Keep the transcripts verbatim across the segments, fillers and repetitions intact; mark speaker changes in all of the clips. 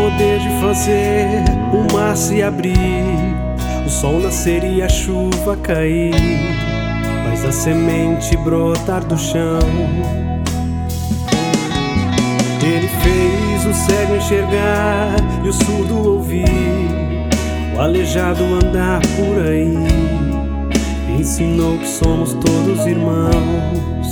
Speaker 1: poder de fazer o mar se abrir, o sol nascer e a chuva cair, faz a semente brotar do chão. Ele fez o cego enxergar e o surdo ouvir, o aleijado andar por aí, ensinou que somos todos irmãos.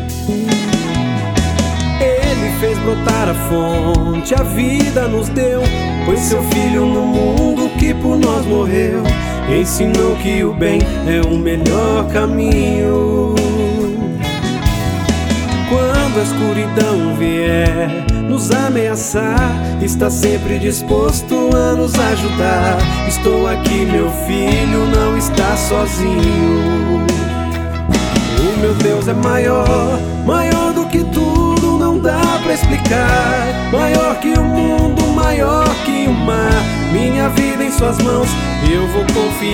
Speaker 1: Ele fez brotar a fonte, a vida nos deu, pôs seu filho no mundo que por nós morreu, ensinou que o bem é o melhor caminho. Quando a escuridão vier nos ameaçar, está sempre disposto a nos ajudar. Estou aqui, meu filho, não está sozinho. O meu Deus é maior, maior do que tudo, não dá pra explicar. Maior que o mundo, maior que o mar. Minha vida em suas mãos, eu vou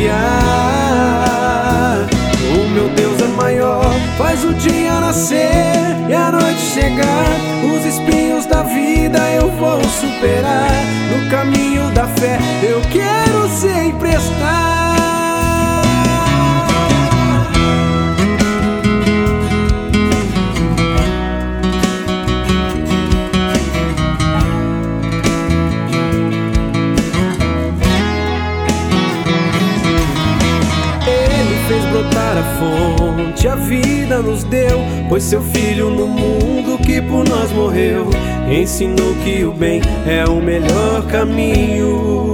Speaker 1: confiar. O meu Deus é maior, faz o dia nascer e a noite chegar. Os espinhos da vida eu vou superar. No caminho da fé eu quero sempre estar. Brotar a fonte, a vida nos deu, pôs seu filho no mundo que por nós morreu, ensinou que o bem é o melhor caminho.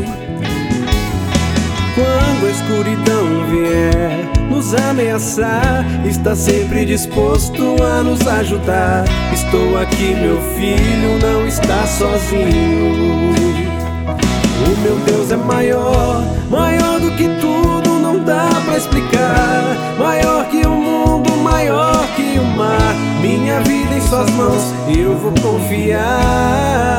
Speaker 1: Quando a escuridão vier nos ameaçar, está sempre disposto a nos ajudar. Estou aqui, meu filho, não está sozinho. O meu Deus é maior, maior do que tudo, não dá pra explicar. Maior que o mundo, maior que o mar. Minha vida em suas mãos, eu vou confiar.